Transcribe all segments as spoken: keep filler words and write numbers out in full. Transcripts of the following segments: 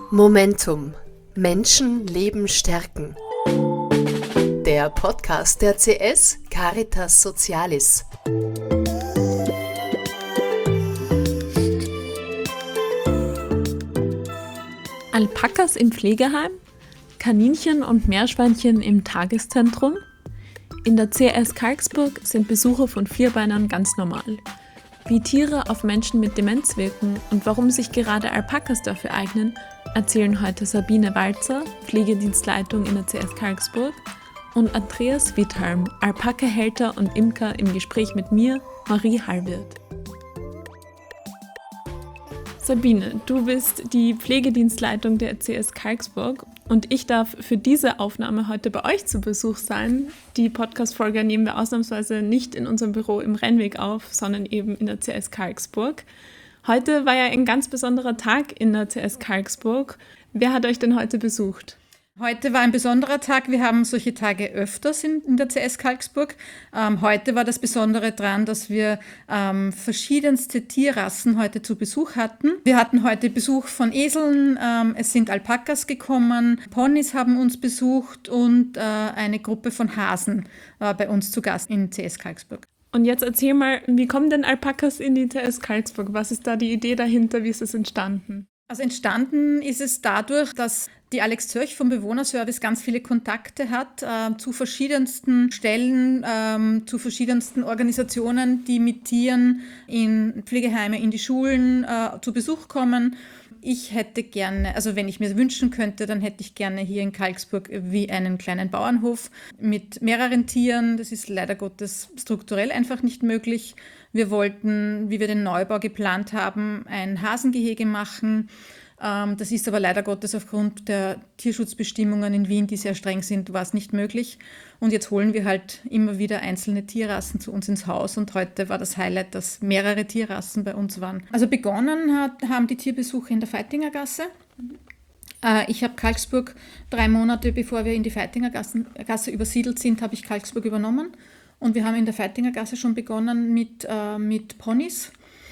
Momentum. Menschen Leben stärken. Der Podcast der C S Caritas Socialis. Alpakas im Pflegeheim, Kaninchen und Meerschweinchen im Tageszentrum. In der C S Karlsburg sind Besuche von Vierbeinern ganz normal. Wie Tiere auf Menschen mit Demenz wirken und warum sich gerade Alpakas dafür eignen, erzählen heute Sabine Walzer, Pflegedienstleitung in der C S Karlsburg, und Andreas Witthalm, Alpaka-Hälter und Imker, im Gespräch mit mir, Marie Hallwirth. Sabine, du bist die Pflegedienstleitung der C S Karlsburg und ich darf für diese Aufnahme heute bei euch zu Besuch sein. Die Podcast-Folge nehmen wir ausnahmsweise nicht in unserem Büro im Rennweg auf, sondern eben in der C S Karlsburg. Heute war ja ein ganz besonderer Tag in der C S Karlsburg. Wer hat euch denn heute besucht? Heute war ein besonderer Tag. Wir haben solche Tage öfters in, in der C S Karlsburg. Ähm, heute war das Besondere daran, dass wir ähm, verschiedenste Tierrassen heute zu Besuch hatten. Wir hatten heute Besuch von Eseln, ähm, es sind Alpakas gekommen, Ponys haben uns besucht und äh, eine Gruppe von Hasen war bei uns zu Gast in C S Karlsburg. Und jetzt erzähl mal, wie kommen denn Alpakas in die C S Karlsburg? Was ist da die Idee dahinter? Wie ist es entstanden? Also entstanden ist es dadurch, dass die Alex Zörch vom Bewohnerservice ganz viele Kontakte hat äh, zu verschiedensten Stellen, ähm, zu verschiedensten Organisationen, die mit Tieren in Pflegeheime, in die Schulen äh, zu Besuch kommen. Ich hätte gerne, also wenn ich mir wünschen könnte, dann hätte ich gerne hier in Karlsburg wie einen kleinen Bauernhof mit mehreren Tieren. Das ist leider Gottes strukturell einfach nicht möglich. Wir wollten, wie wir den Neubau geplant haben, ein Hasengehege machen. Das ist aber leider Gottes aufgrund der Tierschutzbestimmungen in Wien, die sehr streng sind, war es nicht möglich. Und jetzt holen wir halt immer wieder einzelne Tierrassen zu uns ins Haus. Und heute war das Highlight, dass mehrere Tierrassen bei uns waren. Also begonnen hat, haben die Tierbesuche in der Veitinger Gasse. Ich habe Karlsburg drei Monate, bevor wir in die Veitinger Gasse übersiedelt sind, habe ich Karlsburg übernommen. Und wir haben in der Veitinger Gasse schon begonnen mit, äh, mit Ponys.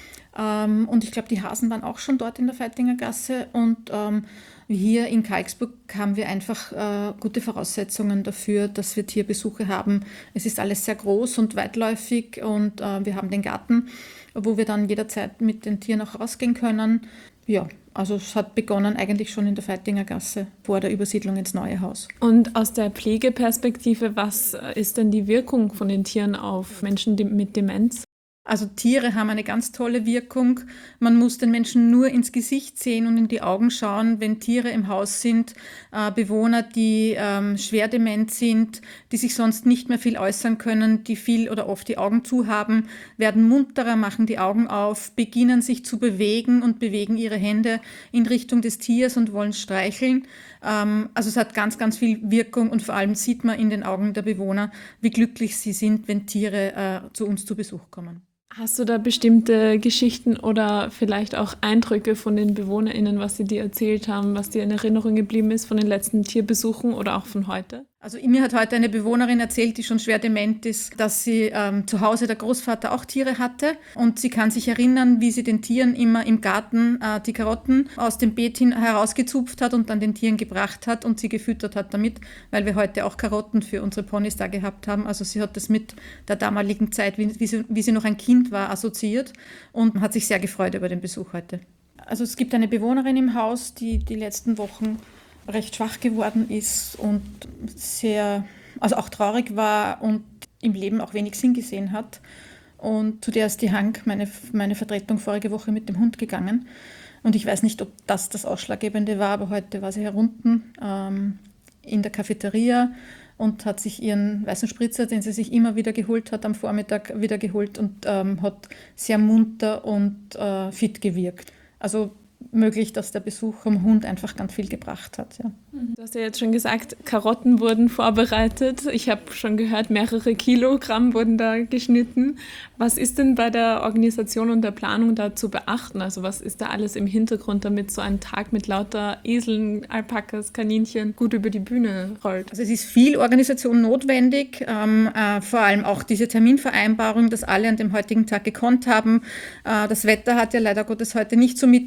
Ähm, und ich glaube, die Hasen waren auch schon dort in der Veitinger Gasse. Und ähm, hier in Karlsburg haben wir einfach äh, gute Voraussetzungen dafür, dass wir Tierbesuche haben. Es ist alles sehr groß und weitläufig und äh, wir haben den Garten, wo wir dann jederzeit mit den Tieren auch rausgehen können. Ja, also es hat begonnen eigentlich schon in der Veitinger Gasse vor der Übersiedlung ins neue Haus. Und aus der Pflegeperspektive, was ist denn die Wirkung von den Tieren auf Menschen mit Demenz? Also Tiere haben eine ganz tolle Wirkung. Man muss den Menschen nur ins Gesicht sehen und in die Augen schauen, wenn Tiere im Haus sind. Äh, Bewohner, die ähm, schwer dement sind, die sich sonst nicht mehr viel äußern können, die viel oder oft die Augen zu haben, werden munterer, machen die Augen auf, beginnen sich zu bewegen und bewegen ihre Hände in Richtung des Tiers und wollen streicheln. Ähm, also es hat ganz, ganz viel Wirkung und vor allem sieht man in den Augen der Bewohner, wie glücklich sie sind, wenn Tiere äh, zu uns zu Besuch kommen. Hast du da bestimmte Geschichten oder vielleicht auch Eindrücke von den BewohnerInnen, was sie dir erzählt haben, was dir in Erinnerung geblieben ist von den letzten Tierbesuchen oder auch von heute? Also mir hat heute eine Bewohnerin erzählt, die schon schwer dement ist, dass sie ähm, zu Hause der Großvater auch Tiere hatte und sie kann sich erinnern, wie sie den Tieren immer im Garten äh, die Karotten aus dem Beet hin herausgezupft hat und dann den Tieren gebracht hat und sie gefüttert hat damit, weil wir heute auch Karotten für unsere Ponys da gehabt haben. Also sie hat das mit der damaligen Zeit, wie, wie, sie, wie sie noch ein Kind war, assoziiert und hat sich sehr gefreut über den Besuch heute. Also es gibt eine Bewohnerin im Haus, die die letzten Wochen recht schwach geworden ist und sehr, also auch traurig war und im Leben auch wenig Sinn gesehen hat. Und zu der ist die Hank, meine, meine Vertretung, vorige Woche mit dem Hund gegangen. Und ich weiß nicht, ob das das Ausschlaggebende war, aber heute war sie herunten ähm, in der Cafeteria und hat sich ihren weißen Spritzer, den sie sich immer wieder geholt hat, am Vormittag wieder geholt und ähm, hat sehr munter und äh, fit gewirkt. Also möglich, dass der Besuch vom Hund einfach ganz viel gebracht hat. Ja. Du hast ja jetzt schon gesagt, Karotten wurden vorbereitet. Ich habe schon gehört, mehrere Kilogramm wurden da geschnitten. Was ist denn bei der Organisation und der Planung da zu beachten? Also was ist da alles im Hintergrund, damit so ein Tag mit lauter Eseln, Alpakas, Kaninchen gut über die Bühne rollt? Also es ist viel Organisation notwendig, ähm, äh, vor allem auch diese Terminvereinbarung, dass alle an dem heutigen Tag gekonnt haben. Äh, das Wetter hat ja leider Gottes heute nicht so mitgespielt.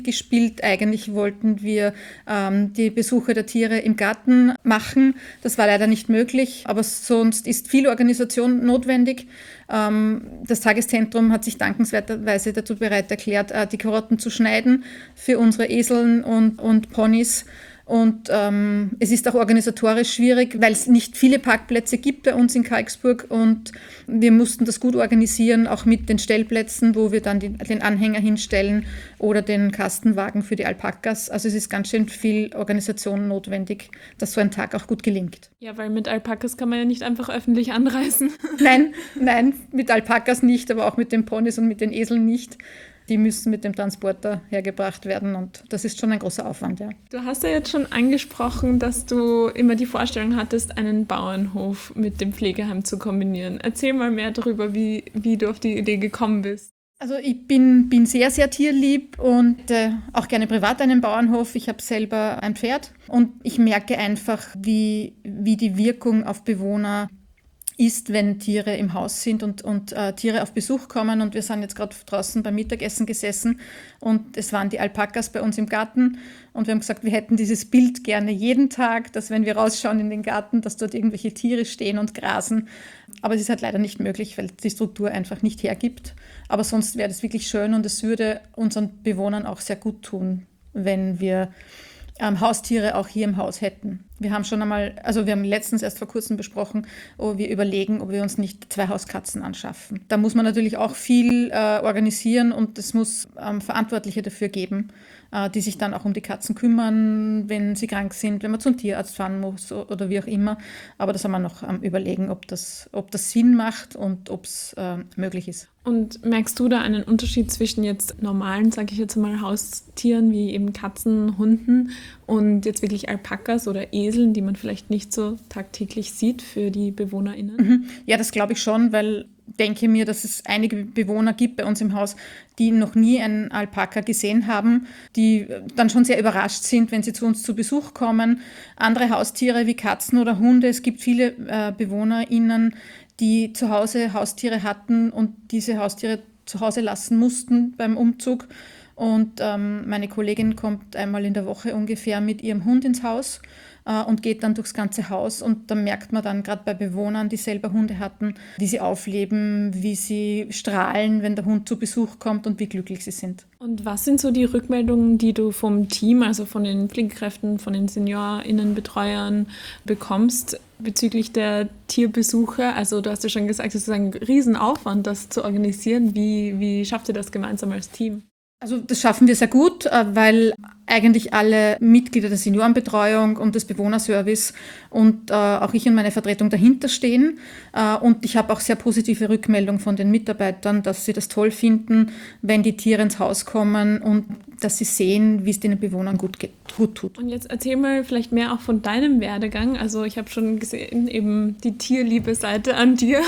gezielt. Eigentlich wollten wir ähm, die Besuche der Tiere im Garten machen. Das war leider nicht möglich, aber sonst ist viel Organisation notwendig. Ähm, das Tageszentrum hat sich dankenswerterweise dazu bereit erklärt, äh, die Karotten zu schneiden für unsere Eseln und, und Ponys. Und ähm, es ist auch organisatorisch schwierig, weil es nicht viele Parkplätze gibt bei uns in Karlsburg und wir mussten das gut organisieren, auch mit den Stellplätzen, wo wir dann die, den Anhänger hinstellen oder den Kastenwagen für die Alpakas. Also es ist ganz schön viel Organisation notwendig, dass so ein Tag auch gut gelingt. Ja, weil mit Alpakas kann man ja nicht einfach öffentlich anreisen. Nein, nein, mit Alpakas nicht, aber auch mit den Ponys und mit den Eseln nicht. Die müssen mit dem Transporter hergebracht werden und das ist schon ein großer Aufwand, ja. Du hast ja jetzt schon angesprochen, dass du immer die Vorstellung hattest, einen Bauernhof mit dem Pflegeheim zu kombinieren. Erzähl mal mehr darüber, wie, wie du auf die Idee gekommen bist. Also ich bin, bin sehr, sehr tierlieb und äh, auch gerne privat einen Bauernhof. Ich habe selber ein Pferd und ich merke einfach, wie, wie die Wirkung auf Bewohner ist, wenn Tiere im Haus sind und, und äh, Tiere auf Besuch kommen. Und wir sind jetzt gerade draußen beim Mittagessen gesessen und es waren die Alpakas bei uns im Garten. Und wir haben gesagt, wir hätten dieses Bild gerne jeden Tag, dass wenn wir rausschauen in den Garten, dass dort irgendwelche Tiere stehen und grasen. Aber es ist halt leider nicht möglich, weil die Struktur einfach nicht hergibt. Aber sonst wäre das wirklich schön und es würde unseren Bewohnern auch sehr gut tun, wenn wir Ähm, Haustiere auch hier im Haus hätten. Wir haben schon einmal, also wir haben letztens erst vor kurzem besprochen, ob wir überlegen, ob wir uns nicht zwei Hauskatzen anschaffen. Da muss man natürlich auch viel äh, organisieren und es muss ähm, Verantwortliche dafür geben, äh, die sich dann auch um die Katzen kümmern, wenn sie krank sind, wenn man zum Tierarzt fahren muss oder wie auch immer. Aber das haben wir noch am ähm, Überlegen, ob das, ob das Sinn macht und ob es äh, möglich ist. Und merkst du da einen Unterschied zwischen jetzt normalen, sage ich jetzt mal, Haustieren wie eben Katzen, Hunden und jetzt wirklich Alpakas oder Eseln, die man vielleicht nicht so tagtäglich sieht für die BewohnerInnen? Mhm. Ja, das glaube ich schon, weil ich denke mir, dass es einige Bewohner gibt bei uns im Haus, die noch nie einen Alpaka gesehen haben, die dann schon sehr überrascht sind, wenn sie zu uns zu Besuch kommen. Andere Haustiere wie Katzen oder Hunde, es gibt viele äh, BewohnerInnen, die zu Hause Haustiere hatten und diese Haustiere zu Hause lassen mussten beim Umzug. Und ähm, meine Kollegin kommt einmal in der Woche ungefähr mit ihrem Hund ins Haus äh, und geht dann durchs ganze Haus. Und da merkt man dann gerade bei Bewohnern, die selber Hunde hatten, wie sie aufleben, wie sie strahlen, wenn der Hund zu Besuch kommt und wie glücklich sie sind. Und was sind so die Rückmeldungen, die du vom Team, also von den Pflegekräften, von den SeniorInnen, Betreuern bekommst bezüglich der Tierbesuche? Also du hast ja schon gesagt, es ist ein Riesenaufwand, das zu organisieren. Wie, wie schafft ihr das gemeinsam als Team? Also das schaffen wir sehr gut, weil eigentlich alle Mitglieder der Seniorenbetreuung und des Bewohnerservice und äh, auch ich und meine Vertretung dahinter stehen. Äh, und ich habe auch sehr positive Rückmeldungen von den Mitarbeitern, dass sie das toll finden, wenn die Tiere ins Haus kommen und dass sie sehen, wie es den Bewohnern gut, geht, gut tut. Und jetzt erzähl mal vielleicht mehr auch von deinem Werdegang. Also ich habe schon gesehen, eben die tierliebe Seite an dir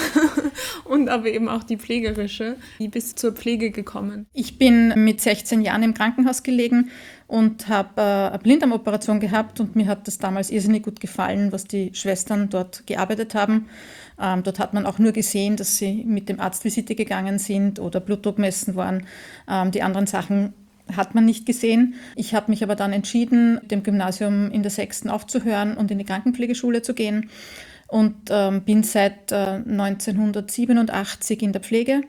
und aber eben auch die pflegerische. Wie bist du zur Pflege gekommen? Ich bin mit sechzehn Jahren im Krankenhaus gelegen und habe äh, eine Blinddarmoperation gehabt und mir hat das damals irrsinnig gut gefallen, was die Schwestern dort gearbeitet haben. Ähm, dort hat man auch nur gesehen, dass sie mit dem Arzt Visite gegangen sind oder Blutdruck messen waren. Ähm, die anderen Sachen hat man nicht gesehen. Ich habe mich aber dann entschieden, dem Gymnasium in der sechsten aufzuhören und in die Krankenpflegeschule zu gehen und ähm, bin seit äh, neunzehnhundertsiebenundachtzig in der Pflege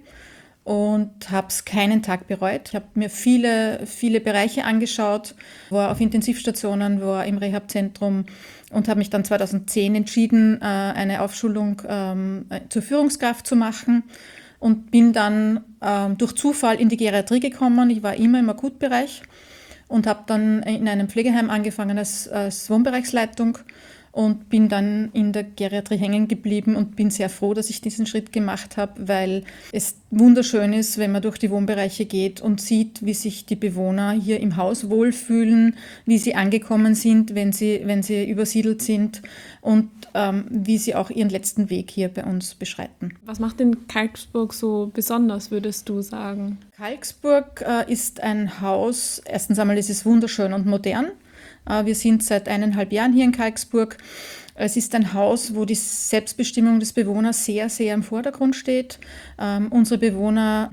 und habe es keinen Tag bereut. Ich habe mir viele, viele Bereiche angeschaut, war auf Intensivstationen, war im Rehabzentrum und habe mich dann zweitausendzehn entschieden, äh, eine Aufschulung ähm, zur Führungskraft zu machen und bin dann ähm, durch Zufall in die Geriatrie gekommen. Ich war immer im Akutbereich und habe dann in einem Pflegeheim angefangen als, als Wohnbereichsleitung und bin dann in der Geriatrie hängen geblieben und bin sehr froh, dass ich diesen Schritt gemacht habe, weil es wunderschön ist, wenn man durch die Wohnbereiche geht und sieht, wie sich die Bewohner hier im Haus wohlfühlen, wie sie angekommen sind, wenn sie, wenn sie übersiedelt sind und ähm, wie sie auch ihren letzten Weg hier bei uns beschreiten. Was macht denn Karlsburg so besonders, würdest du sagen? Karlsburg äh, ist ein Haus, erstens einmal ist es wunderschön und modern. Wir sind seit eineinhalb Jahren hier in Karlsburg. Es ist ein Haus, wo die Selbstbestimmung des Bewohners sehr, sehr im Vordergrund steht. Ähm, unsere Bewohner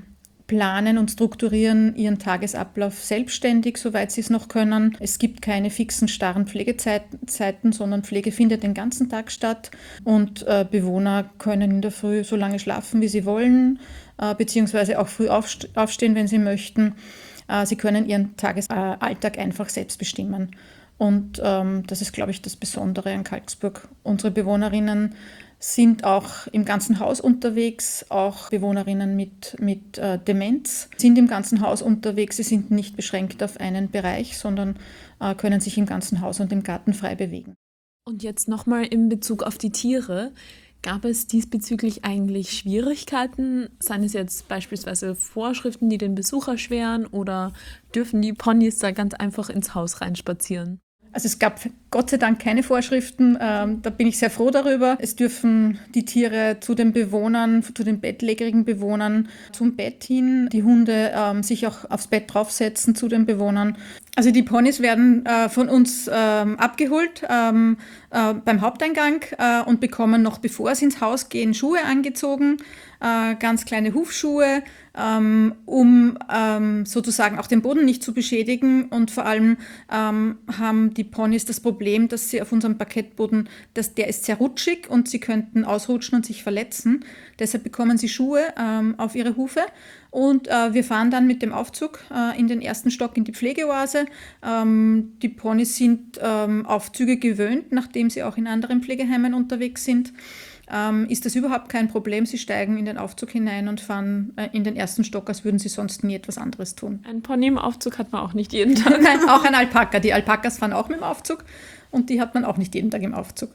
planen und strukturieren ihren Tagesablauf selbstständig, soweit sie es noch können. Es gibt keine fixen, starren Pflegezeiten, sondern Pflege findet den ganzen Tag statt und äh, Bewohner können in der Früh so lange schlafen, wie sie wollen, äh, beziehungsweise auch früh aufst- aufstehen, wenn sie möchten. Äh, sie können ihren Tagesalltag einfach selbst bestimmen. Und ähm, das ist, glaube ich, das Besondere an Kalksburg. Unsere Bewohnerinnen sind auch im ganzen Haus unterwegs, auch Bewohnerinnen mit, mit äh, Demenz sind im ganzen Haus unterwegs. Sie sind nicht beschränkt auf einen Bereich, sondern äh, können sich im ganzen Haus und im Garten frei bewegen. Und jetzt nochmal in Bezug auf die Tiere. Gab es diesbezüglich eigentlich Schwierigkeiten? Seien es jetzt beispielsweise Vorschriften, die den Besucher erschweren, oder dürfen die Ponys da ganz einfach ins Haus reinspazieren? Also es gab Gott sei Dank keine Vorschriften, ähm, da bin ich sehr froh darüber. Es dürfen die Tiere zu den Bewohnern, zu den bettlägerigen Bewohnern zum Bett hin, die Hunde ähm, sich auch aufs Bett draufsetzen zu den Bewohnern. Also die Ponys werden äh, von uns ähm, abgeholt ähm, äh, beim Haupteingang äh, und bekommen noch, bevor sie ins Haus gehen, Schuhe angezogen, äh, ganz kleine Hufschuhe, ähm, um ähm, sozusagen auch den Boden nicht zu beschädigen. Und vor allem ähm, haben die Ponys das Problem, dass sie auf unserem Parkettboden, dass der ist sehr rutschig und sie könnten ausrutschen und sich verletzen. Deshalb bekommen sie Schuhe ähm, auf ihre Hufe. Und äh, wir fahren dann mit dem Aufzug äh, in den ersten Stock in die Pflegeoase. Ähm, die Ponys sind ähm, Aufzüge gewöhnt, nachdem sie auch in anderen Pflegeheimen unterwegs sind. Ähm, ist das überhaupt kein Problem. Sie steigen in den Aufzug hinein und fahren äh, in den ersten Stock, als würden sie sonst nie etwas anderes tun. Ein Pony im Aufzug hat man auch nicht jeden Tag. Nein, auch ein Alpaka. Die Alpakas fahren auch mit dem Aufzug und die hat man auch nicht jeden Tag im Aufzug.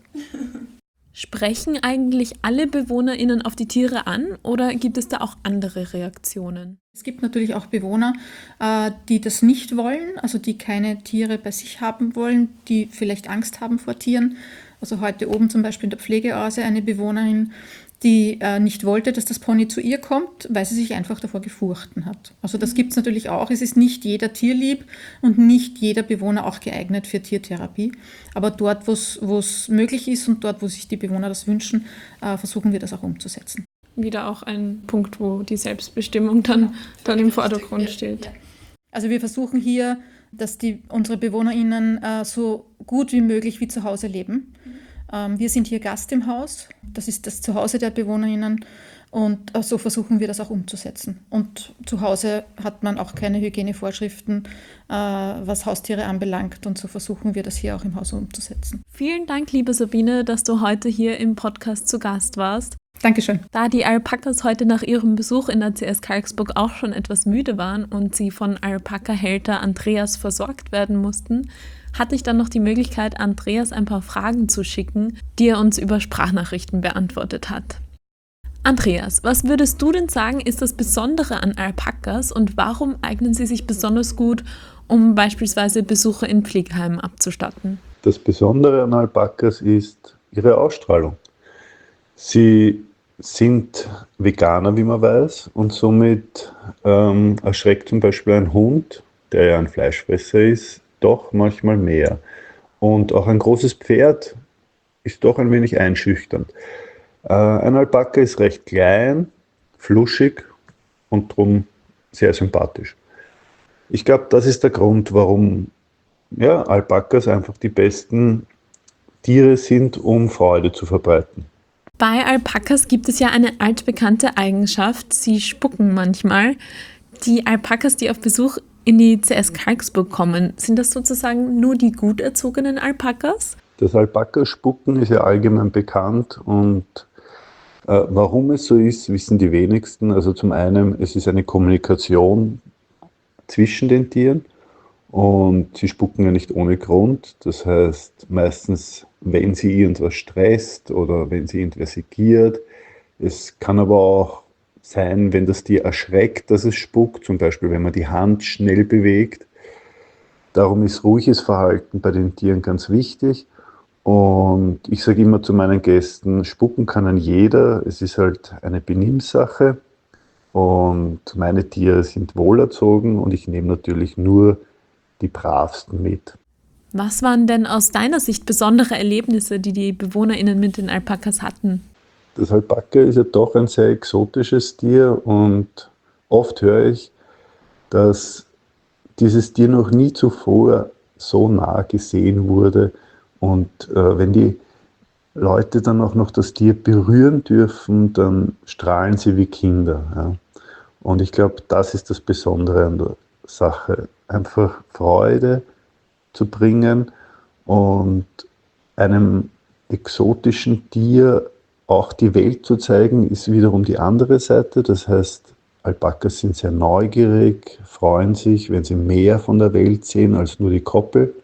Sprechen eigentlich alle BewohnerInnen auf die Tiere an oder gibt es da auch andere Reaktionen? Es gibt natürlich auch Bewohner, äh, die das nicht wollen, also die keine Tiere bei sich haben wollen, die vielleicht Angst haben vor Tieren. Also heute oben zum Beispiel in der Pflegeoase eine Bewohnerin, die äh, nicht wollte, dass das Pony zu ihr kommt, weil sie sich einfach davor gefurchten hat. Also das gibt es natürlich auch. Es ist nicht jeder tierlieb und nicht jeder Bewohner auch geeignet für Tiertherapie. Aber dort, wo es möglich ist und dort, wo sich die Bewohner das wünschen, äh, versuchen wir das auch umzusetzen. Wieder auch ein Punkt, wo die Selbstbestimmung dann, ja, dann im Vordergrund steht. Also wir versuchen hier, dass die, unsere BewohnerInnen äh, so gut wie möglich wie zu Hause leben. Ähm, wir sind hier Gast im Haus, das ist das Zuhause der BewohnerInnen und äh, so versuchen wir das auch umzusetzen. Und zu Hause hat man auch keine Hygienevorschriften, äh, was Haustiere anbelangt, und so versuchen wir das hier auch im Haus umzusetzen. Vielen Dank, liebe Sabine, dass du heute hier im Podcast zu Gast warst. Dankeschön. Da die Alpakas heute nach ihrem Besuch in der C S Kalksburg auch schon etwas müde waren und sie von Alpaka-Hälter Andreas versorgt werden mussten, hatte ich dann noch die Möglichkeit, Andreas ein paar Fragen zu schicken, die er uns über Sprachnachrichten beantwortet hat. Andreas, was würdest du denn sagen, ist das Besondere an Alpakas und warum eignen sie sich besonders gut, um beispielsweise Besuche in Pflegeheimen abzustatten? Das Besondere an Alpakas ist ihre Ausstrahlung. Sie sind Veganer, wie man weiß, und somit ähm, erschreckt zum Beispiel ein Hund, der ja ein Fleischfresser ist, doch manchmal mehr. Und auch ein großes Pferd ist doch ein wenig einschüchternd. Äh, ein Alpaka ist recht klein, fluschig und darum sehr sympathisch. Ich glaube, das ist der Grund, warum ja, Alpakas einfach die besten Tiere sind, um Freude zu verbreiten. Bei Alpakas gibt es ja eine altbekannte Eigenschaft, sie spucken manchmal. Die Alpakas, die auf Besuch in die C S Kalksburg kommen, sind das sozusagen nur die gut erzogenen Alpakas? Das Alpakaspucken ist ja allgemein bekannt und äh, warum es so ist, wissen die wenigsten. Also zum einen, es ist eine Kommunikation zwischen den Tieren und sie spucken ja nicht ohne Grund. Das heißt, meistens, wenn sie irgendwas stresst oder wenn sie irgendwer segiert. Es kann aber auch sein, wenn das Tier erschreckt, dass es spuckt, zum Beispiel wenn man die Hand schnell bewegt. Darum ist ruhiges Verhalten bei den Tieren ganz wichtig. Und ich sage immer zu meinen Gästen, spucken kann ein jeder, es ist halt eine Benimmsache. Und meine Tiere sind wohlerzogen und ich nehme natürlich nur die bravsten mit. Was waren denn aus deiner Sicht besondere Erlebnisse, die die BewohnerInnen mit den Alpakas hatten? Das Alpaka ist ja doch ein sehr exotisches Tier und oft höre ich, dass dieses Tier noch nie zuvor so nah gesehen wurde. Und äh, wenn die Leute dann auch noch das Tier berühren dürfen, dann strahlen sie wie Kinder. Ja. Und ich glaube, das ist das Besondere an der Sache. Einfach Freude zu bringen und einem exotischen Tier auch die Welt zu zeigen, ist wiederum die andere Seite. Das heißt, Alpakas sind sehr neugierig, freuen sich, wenn sie mehr von der Welt sehen als nur die Koppel.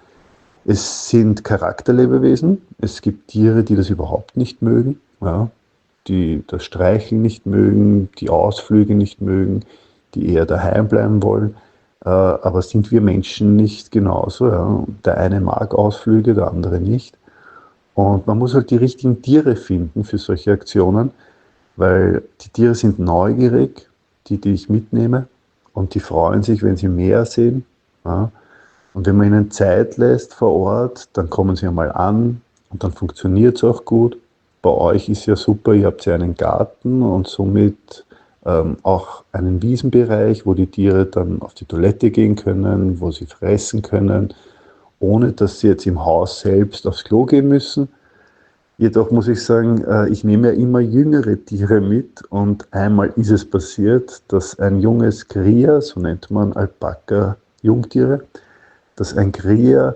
Es sind Charakterlebewesen. Es gibt Tiere, die das überhaupt nicht mögen, ja, die das Streicheln nicht mögen, die Ausflüge nicht mögen, die eher daheim bleiben wollen. Äh, aber sind wir Menschen nicht genauso? Ja? Der eine mag Ausflüge, der andere nicht. Und man muss halt die richtigen Tiere finden für solche Aktionen, weil die Tiere sind neugierig, die, die ich mitnehme, und die freuen sich, wenn sie mehr sehen. Ja. Und wenn man ihnen Zeit lässt vor Ort, dann kommen sie einmal an und dann funktioniert es auch gut. Bei euch ist ja super, ihr habt ja einen Garten und somit ähm, auch einen Wiesenbereich, wo die Tiere dann auf die Toilette gehen können, wo sie fressen können, ohne dass sie jetzt im Haus selbst aufs Klo gehen müssen. Jedoch muss ich sagen, ich nehme ja immer jüngere Tiere mit, und einmal ist es passiert, dass ein junges Kria, so nennt man Alpaka-Jungtiere, dass ein Kria,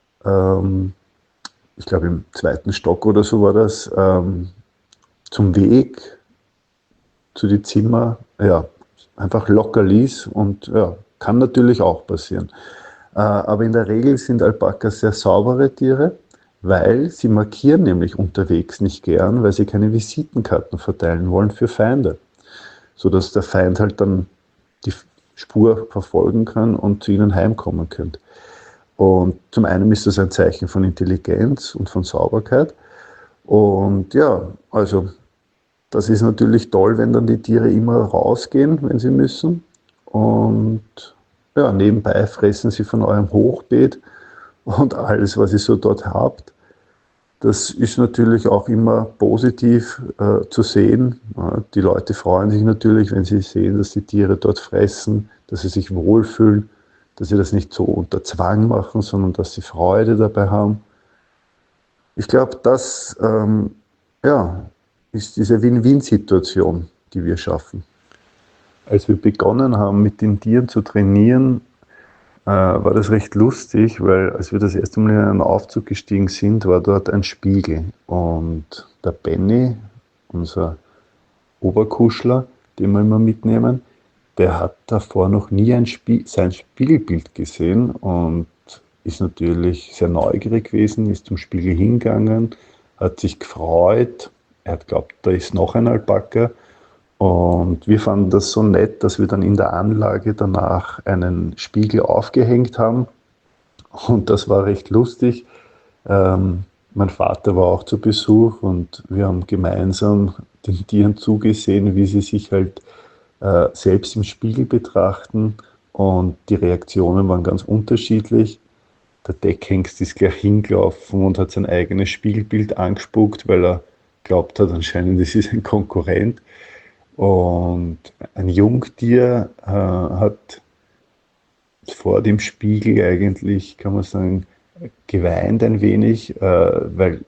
ähm, ich glaube im zweiten Stock oder so war das, ähm, zum Weg zu die Zimmer, ja, einfach locker ließ, und ja, kann natürlich auch passieren. Aber in der Regel sind Alpakas sehr saubere Tiere, weil sie markieren nämlich unterwegs nicht gern, weil sie keine Visitenkarten verteilen wollen für Feinde, sodass der Feind halt dann die Spur verfolgen kann und zu ihnen heimkommen könnte. Und zum einen ist das ein Zeichen von Intelligenz und von Sauberkeit. Und ja, also das ist natürlich toll, wenn dann die Tiere immer rausgehen, wenn sie müssen. Und ja, nebenbei fressen sie von eurem Hochbeet und alles, was ihr so dort habt. Das ist natürlich auch immer positiv äh, zu sehen. Ja, die Leute freuen sich natürlich, wenn sie sehen, dass die Tiere dort fressen, dass sie sich wohlfühlen, dass sie das nicht so unter Zwang machen, sondern dass sie Freude dabei haben. Ich glaube, das ähm, ja, ist diese Win-Win-Situation, die wir schaffen. Als wir begonnen haben, mit den Tieren zu trainieren, äh, war das recht lustig, weil als wir das erste Mal in einen Aufzug gestiegen sind, war dort ein Spiegel. Und der Benny, unser Oberkuschler, den wir immer mitnehmen, der hat davor noch nie ein Spie- sein Spiegelbild gesehen und ist natürlich sehr neugierig gewesen, ist zum Spiegel hingegangen, hat sich gefreut, er hat geglaubt, da ist noch ein Alpaka. Und wir fanden das so nett, dass wir dann in der Anlage danach einen Spiegel aufgehängt haben. Und das war recht lustig. Ähm, mein Vater war auch zu Besuch und wir haben gemeinsam den Tieren zugesehen, wie sie sich halt äh, selbst im Spiegel betrachten. Und die Reaktionen waren ganz unterschiedlich. Der Deckhengst ist gleich hingelaufen und hat sein eigenes Spiegelbild angespuckt, weil er glaubt hat, anscheinend das ist ein Konkurrent. Und ein Jungtier äh, hat vor dem Spiegel eigentlich, kann man sagen, geweint ein wenig, äh, weil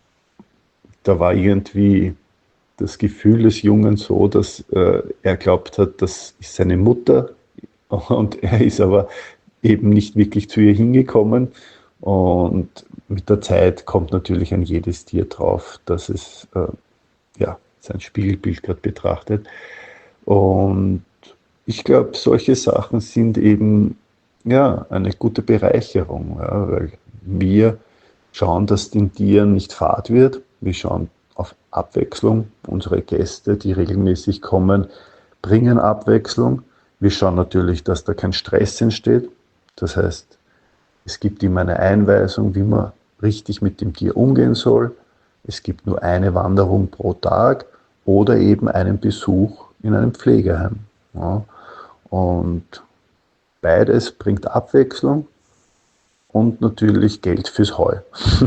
da war irgendwie das Gefühl des Jungen so, dass äh, er glaubt hat, das ist seine Mutter, und er ist aber eben nicht wirklich zu ihr hingekommen. Und mit der Zeit kommt natürlich an jedes Tier drauf, dass es äh, ja, sein Spiegelbild gerade betrachtet. Und ich glaube, solche Sachen sind eben ja, eine gute Bereicherung, ja, weil wir schauen, dass den Tieren nicht fad wird. Wir schauen auf Abwechslung. Unsere Gäste, die regelmäßig kommen, bringen Abwechslung. Wir schauen natürlich, dass da kein Stress entsteht. Das heißt, es gibt immer eine Einweisung, wie man richtig mit dem Tier umgehen soll. Es gibt nur eine Wanderung pro Tag oder eben einen Besuch in einem Pflegeheim. Ja. Und beides bringt Abwechslung und natürlich Geld fürs Heu.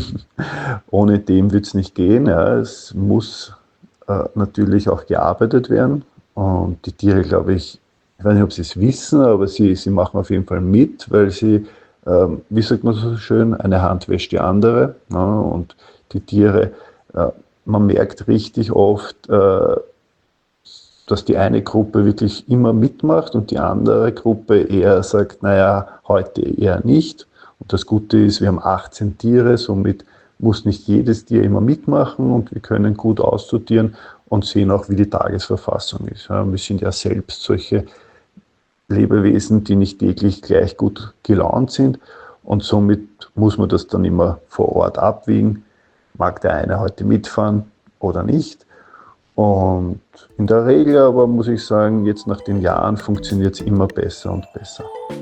Ohne dem wird es nicht gehen. Ja. Es muss äh, natürlich auch gearbeitet werden. Und die Tiere, glaube ich, ich weiß nicht, ob sie es wissen, aber sie, sie machen auf jeden Fall mit, weil sie, ähm, wie sagt man so schön, eine Hand wäscht die andere. Ja, und die Tiere, äh, man merkt richtig oft, äh, dass die eine Gruppe wirklich immer mitmacht und die andere Gruppe eher sagt, naja, heute eher nicht. Und das Gute ist, wir haben achtzehn Tiere, somit muss nicht jedes Tier immer mitmachen und wir können gut aussortieren und sehen auch, wie die Tagesverfassung ist. Ja, wir sind ja selbst solche Lebewesen, die nicht täglich gleich gut gelaunt sind und somit muss man das dann immer vor Ort abwägen. Mag der eine heute mitfahren oder nicht? Und in der Regel aber muss ich sagen, jetzt nach den Jahren funktioniert es immer besser und besser.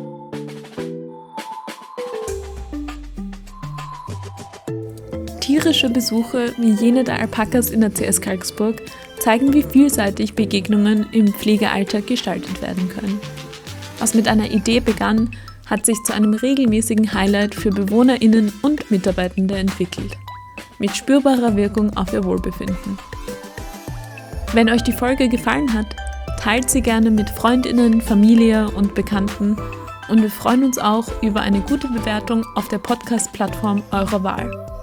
Tierische Besuche wie jene der Alpakas in der C S Karlsburg zeigen, wie vielseitig Begegnungen im Pflegealltag gestaltet werden können. Was mit einer Idee begann, hat sich zu einem regelmäßigen Highlight für BewohnerInnen und Mitarbeitende entwickelt. Mit spürbarer Wirkung auf ihr Wohlbefinden. Wenn euch die Folge gefallen hat, teilt sie gerne mit FreundInnen, Familie und Bekannten und wir freuen uns auch über eine gute Bewertung auf der Podcast-Plattform eurer Wahl.